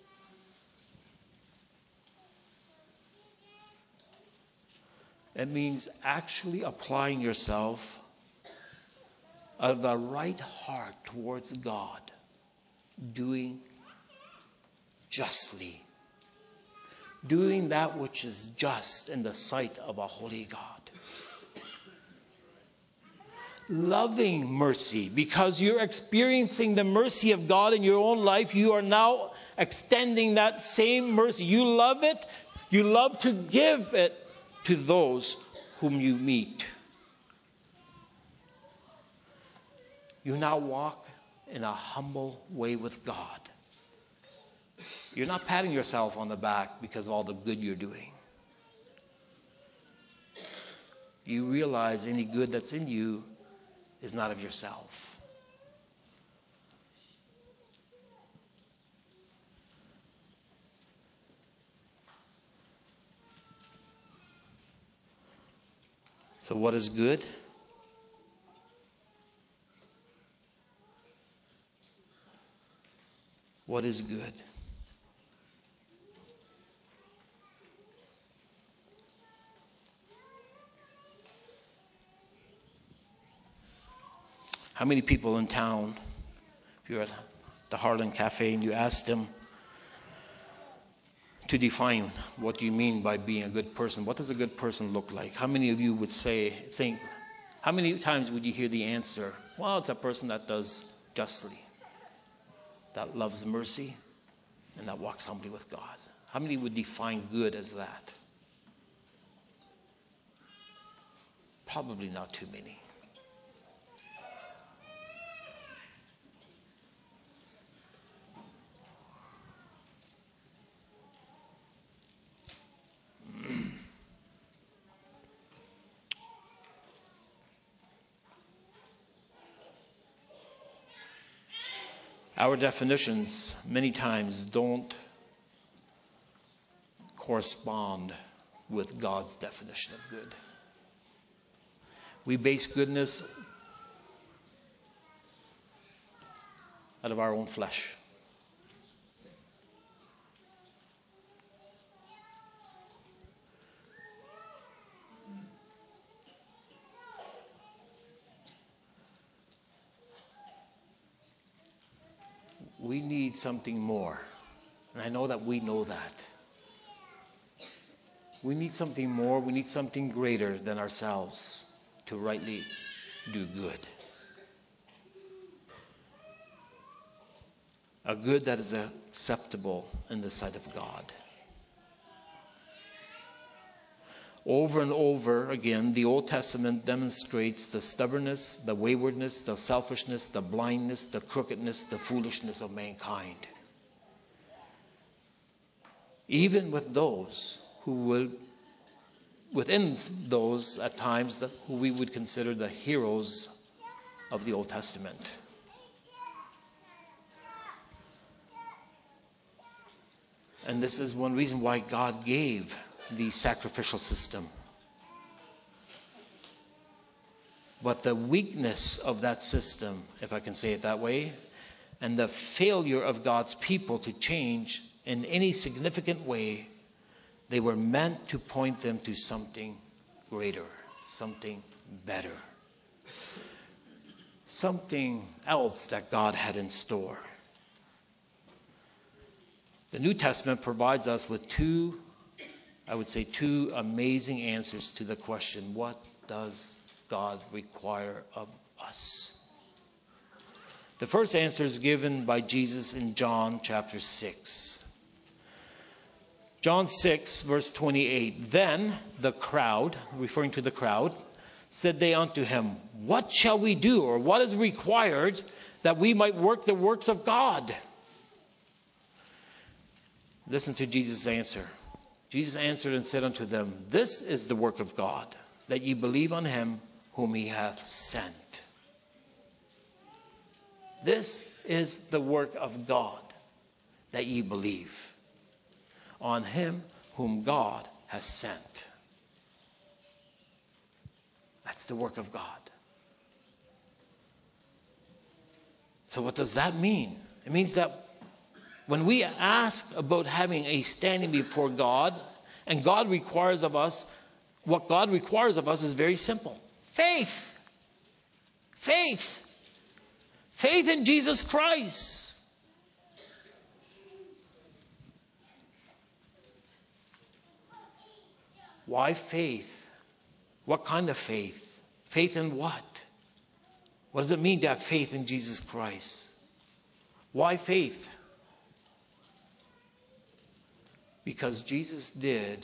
It means actually applying yourself out of the right heart towards God, doing justly, doing that which is just in the sight of a holy God. Loving mercy, because you're experiencing the mercy of God in your own life, you are now extending that same mercy. You love it, you love to give it to those whom you meet. You now walk in a humble way with God. You're not patting yourself on the back because of all the good you're doing. You realize any good that's in you is not of yourself. So what is good? What is good? How many people in town, if you're at the Harlan Cafe and you ask them to define what you mean by being a good person, what does a good person look like? How many of you would say, think, how many times would you hear the answer, well, it's a person that does justly, that loves mercy, and that walks humbly with God? How many would define good as that? Probably not too many. Our definitions many times don't correspond with God's definition of good. We base goodness out of our own flesh. We need something more. And I know that we know that. We need something more. We need something greater than ourselves to rightly do good. A good that is acceptable in the sight of God. Over and over again, the Old Testament demonstrates the stubbornness, the waywardness, the selfishness, the blindness, the crookedness, the foolishness of mankind. Even with those who will, within those at times that who we would consider the heroes of the Old Testament. And this is one reason why God gave the sacrificial system. But the weakness of that system, if I can say it that way, and the failure of God's people to change in any significant way, they were meant to point them to something greater, something better, something else that God had in store. The New Testament provides us with two, I would say, two amazing answers to the question, what does God require of us? The first answer is given by Jesus in John chapter six. John six, verse twenty-eight. Then the crowd, referring to the crowd, said they unto him, what shall we do, or what is required that we might work the works of God? Listen to Jesus' answer. Jesus answered and said unto them, this is the work of God, that ye believe on him whom he hath sent. This is the work of God, that ye believe on him whom God has sent. That's the work of God. So what does that mean? It means that when we ask about having a standing before God, and God requires of us, what God requires of us is very simple. Faith. Faith. Faith in Jesus Christ. Why faith? What kind of faith? Faith in what? What does it mean to have faith in Jesus Christ? Why faith? Because Jesus did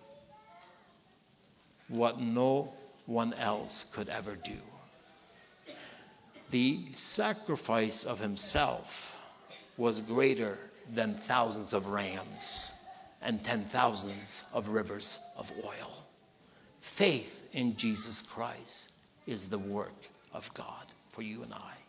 what no one else could ever do. The sacrifice of himself was greater than thousands of rams and ten thousands of rivers of oil. Faith in Jesus Christ is the work of God for you and I.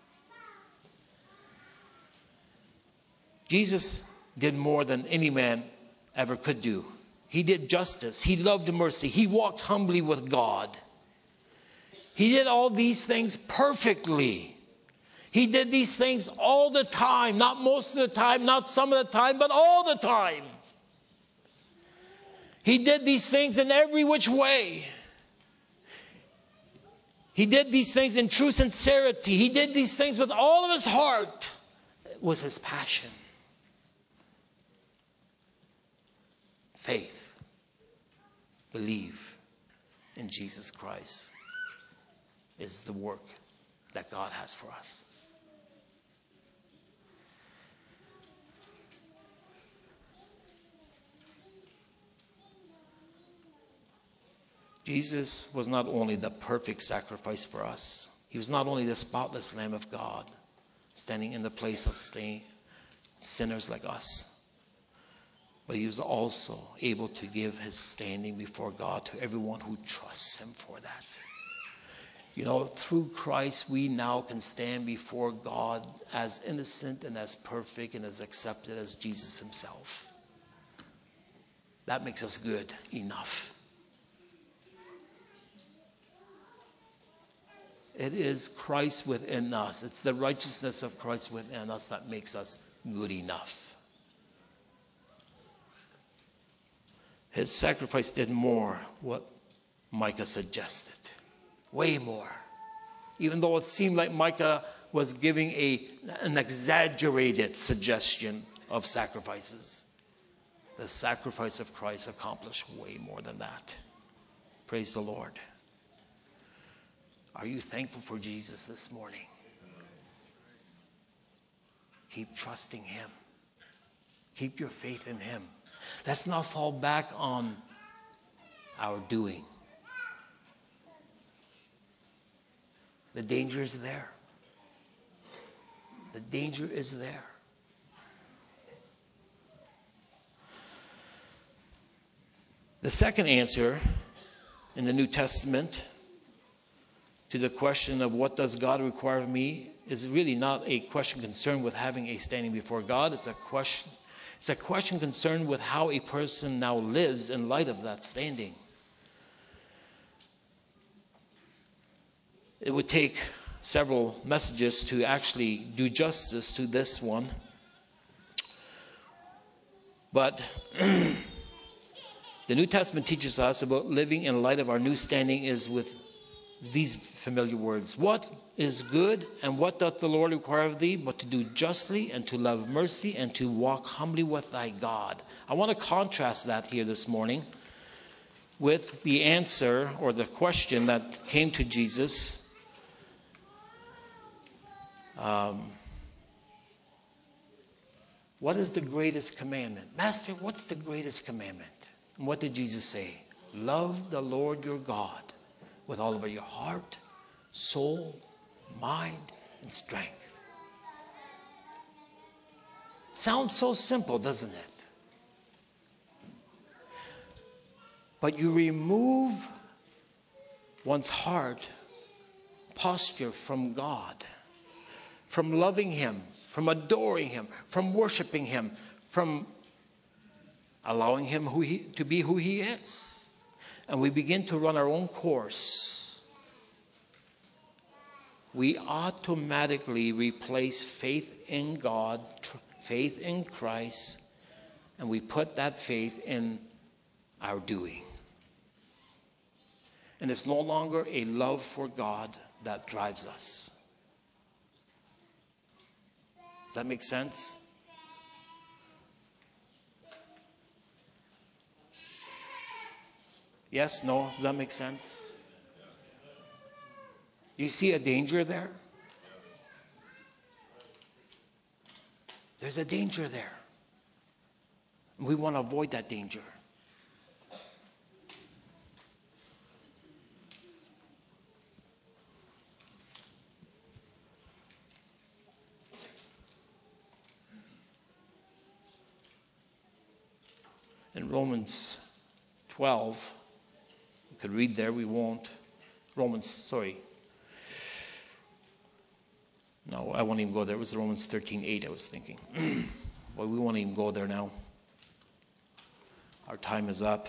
Jesus did more than any man ever could do. He did justice. He loved mercy. He walked humbly with God. He did all these things perfectly. He did these things all the time. Not most of the time, not some of the time, but all the time. He did these things in every which way. He did these things in true sincerity. He did these things with all of his heart. It was his passion. Faith. Believe in Jesus Christ is the work that God has for us. Jesus was not only the perfect sacrifice for us. He was not only the spotless Lamb of God, standing in the place of staying sinners like us, but he was also able to give his standing before God to everyone who trusts him for that. You know, through Christ, we now can stand before God as innocent and as perfect and as accepted as Jesus himself. That makes us good enough. It is Christ within us. It's the righteousness of Christ within us that makes us good enough. His sacrifice did more what Micah suggested. Way more. Even though it seemed like Micah was giving a, an exaggerated suggestion of sacrifices, the sacrifice of Christ accomplished way more than that. Praise the Lord. Are you thankful for Jesus this morning? Keep trusting him. Keep your faith in him. Let's not fall back on our doing. The danger is there. The danger is there. The second answer in the New Testament to the question of what does God require of me is really not a question concerned with having a standing before God. It's a question, it's a question concerned with how a person now lives in light of that standing. It would take several messages to actually do justice to this one. But the New Testament teaches us about living in light of our new standing is with these familiar words. What is good, and what doth the Lord require of thee, but to do justly, and to love mercy, and to walk humbly with thy God. I want to contrast that here this morning with the answer or the question that came to Jesus. Um, what is the greatest commandment? Master, what's the greatest commandment? And what did Jesus say? Love the Lord your God with all of your heart, soul, mind, and strength. Sounds so simple, doesn't it? But you remove one's heart posture from God, from loving Him, from adoring Him, from worshiping Him, from allowing Him who he, to be who He is. And we begin to run our own course. We automatically replace faith in God, tr- faith in Christ, and we put that faith in our doing. And it's no longer a love for God that drives us. Does that make sense? Yes? No? Does that make sense? Do you see a danger there? There's a danger there. We want to avoid that danger. In Romans twelve, we could read there, we won't. Romans, sorry. No, I won't even go there. It was Romans thirteen eight I was thinking. Well, we won't even go there now. Our time is up.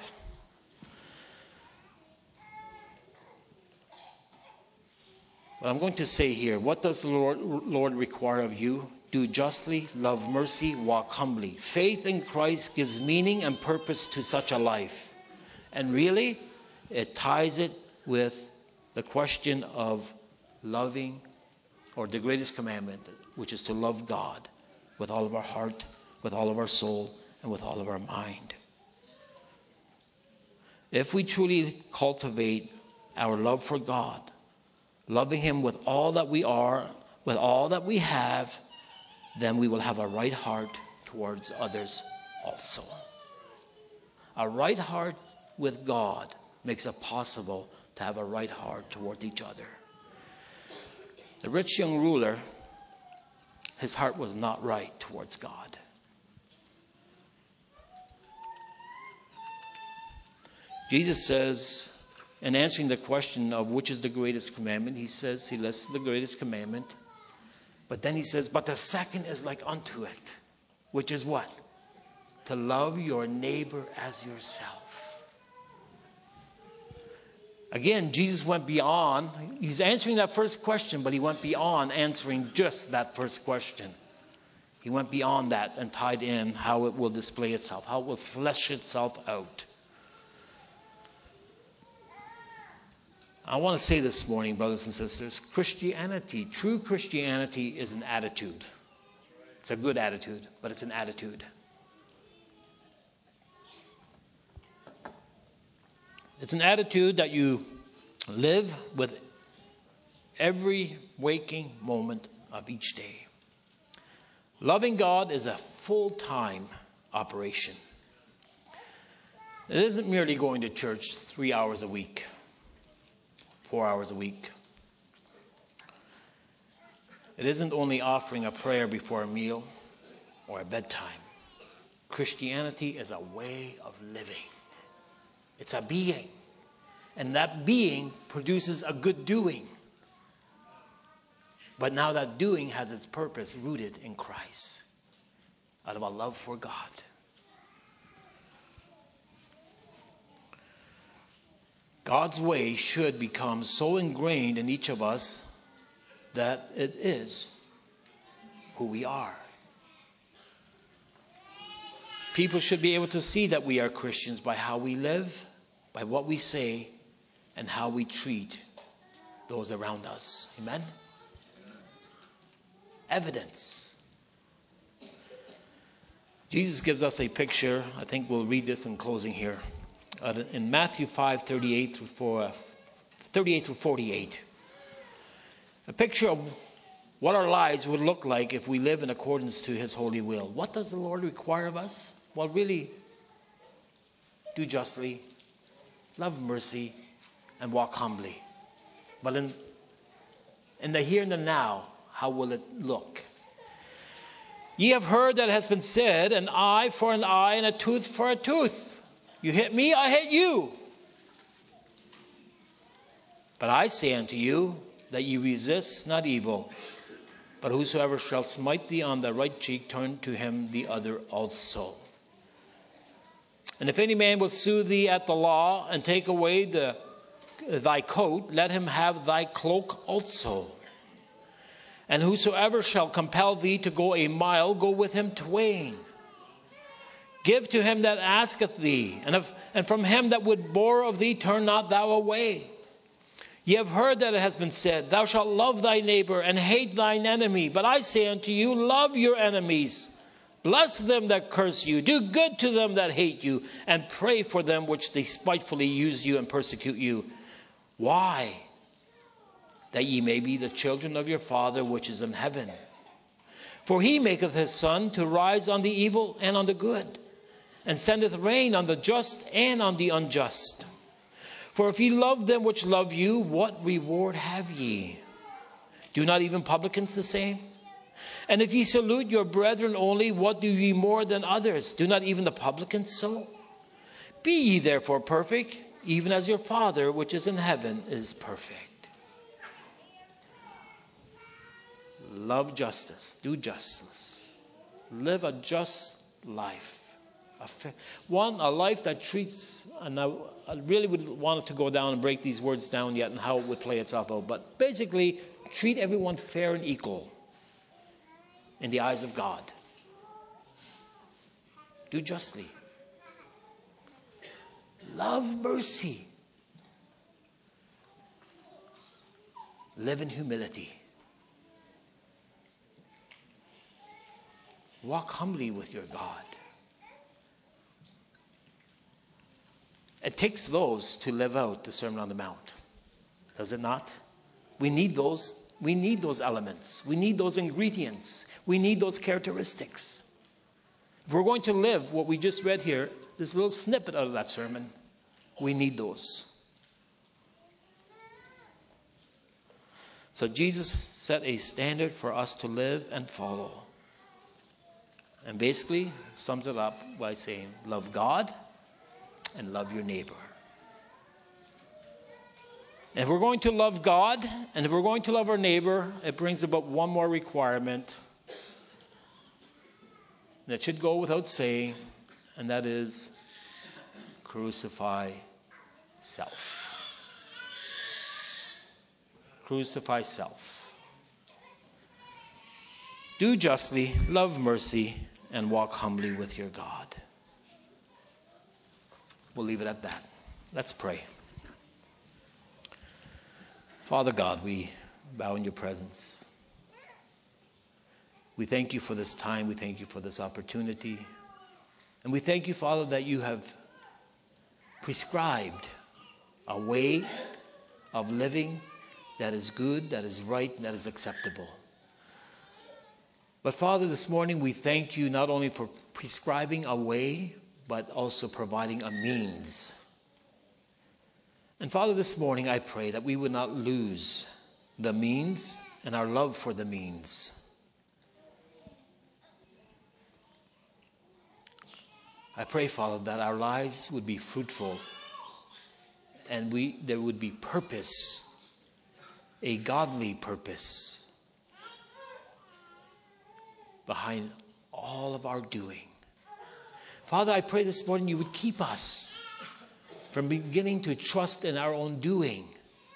But I'm going to say here, what does the Lord, Lord require of you? Do justly, love mercy, walk humbly. Faith in Christ gives meaning and purpose to such a life. And really, it ties it with the question of loving, or the greatest commandment, which is to love God with all of our heart, with all of our soul, and with all of our mind. If we truly cultivate our love for God, loving Him with all that we are, with all that we have, then we will have a right heart towards others also. A right heart with God makes it possible to have a right heart toward each other. The rich young ruler, his heart was not right towards God. Jesus says, in answering the question of which is the greatest commandment, he says, he lists the greatest commandment. But then he says, but the second is like unto it, which is what? To love your neighbor as yourself. Again, Jesus went beyond. He's answering that first question, but he went beyond answering just that first question. He went beyond that and tied in how it will display itself, how it will flesh itself out. I want to say this morning, brothers and sisters, Christianity, true Christianity is an attitude. It's a good attitude, but it's an attitude. It's an attitude that you live with every waking moment of each day. Loving God is a full-time operation. It isn't merely going to church three hours a week, four hours a week. It isn't only offering a prayer before a meal or a bedtime. Christianity is a way of living. It's a being. And that being produces a good doing. But now that doing has its purpose rooted in Christ, out of a love for God. God's way should become so ingrained in each of us that it is who we are. People should be able to see that we are Christians by how we live, by what we say, and how we treat those around us. Amen? Evidence. Jesus gives us a picture. I think we'll read this in closing here. Uh, in Matthew five, thirty-eight through forty-eight. A picture of what our lives would look like if we live in accordance to His holy will. What does the Lord require of us? Well, really, do justly, love mercy, and walk humbly. But in, in the here and the now, how will it look? Ye have heard that it has been said, an eye for an eye and a tooth for a tooth. You hit me, I hit you. But I say unto you that ye resist not evil, but whosoever shall smite thee on the right cheek, turn to him the other also. And if any man will sue thee at the law, and take away the, thy coat, let him have thy cloak also. And whosoever shall compel thee to go a mile, go with him twain. Give to him that asketh thee, and, if, and from him that would borrow of thee, turn not thou away. Ye have heard that it has been said, thou shalt love thy neighbor and hate thine enemy. But I say unto you, love your enemies. Bless them that curse you. Do good to them that hate you. And pray for them which despitefully use you and persecute you. Why? That ye may be the children of your Father which is in heaven. For he maketh his sun to rise on the evil and on the good, and sendeth rain on the just and on the unjust. For if ye love them which love you, what reward have ye? Do not even publicans the same? And if ye salute your brethren only, what do ye more than others? Do not even the publicans so? Be ye therefore perfect, even as your Father which is in heaven is perfect. Love justice. Do justice. Live a just life. A fa- one, a life that treats, and I, I really would want to go down and break these words down yet and how it would play itself out. But basically, treat everyone fair and equal in the eyes of God. Do justly. Love mercy. Live in humility. Walk humbly with your God. It takes those to live out the Sermon on the Mount. Does it not? We need those. We need those elements. We need those ingredients. We need those characteristics. If we're going to live what we just read here, this little snippet out of that sermon, we need those. So Jesus set a standard for us to live and follow. And basically sums it up by saying, love God and love your neighbor. And if we're going to love God and if we're going to love our neighbor, it brings about one more requirement that should go without saying, and that is crucify self. Crucify self. Do justly, love mercy, and walk humbly with your God. We'll leave it at that. Let's pray. Father God, we bow in your presence. We thank you for this time. We thank you for this opportunity. And we thank you, Father, that you have prescribed a way of living that is good, that is right, and that is acceptable. But Father, this morning we thank you not only for prescribing a way, but also providing a means. And Father, this morning I pray that we would not lose the means and our love for the means. I pray, Father, that our lives would be fruitful and we there would be purpose, a godly purpose behind all of our doing. Father, I pray this morning you would keep us from beginning to trust in our own doing,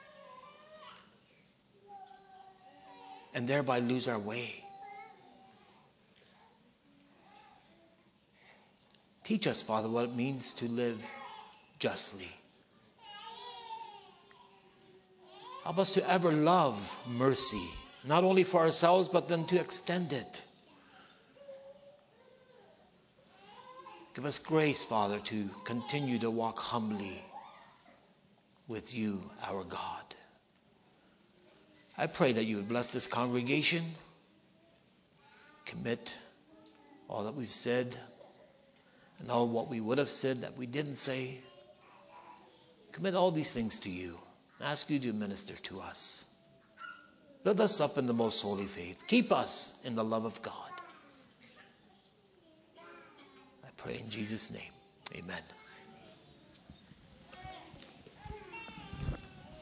and thereby lose our way. Teach us, Father, what it means to live justly. Help us to ever love mercy, not only for ourselves, but then to extend it. Give us grace, Father, to continue to walk humbly with you, our God. I pray that you would bless this congregation, commit all that we've said and all what we would have said that we didn't say. Commit all these things to you and ask you to minister to us. Build us up in the most holy faith. Keep us in the love of God. I pray in Jesus' name. Amen.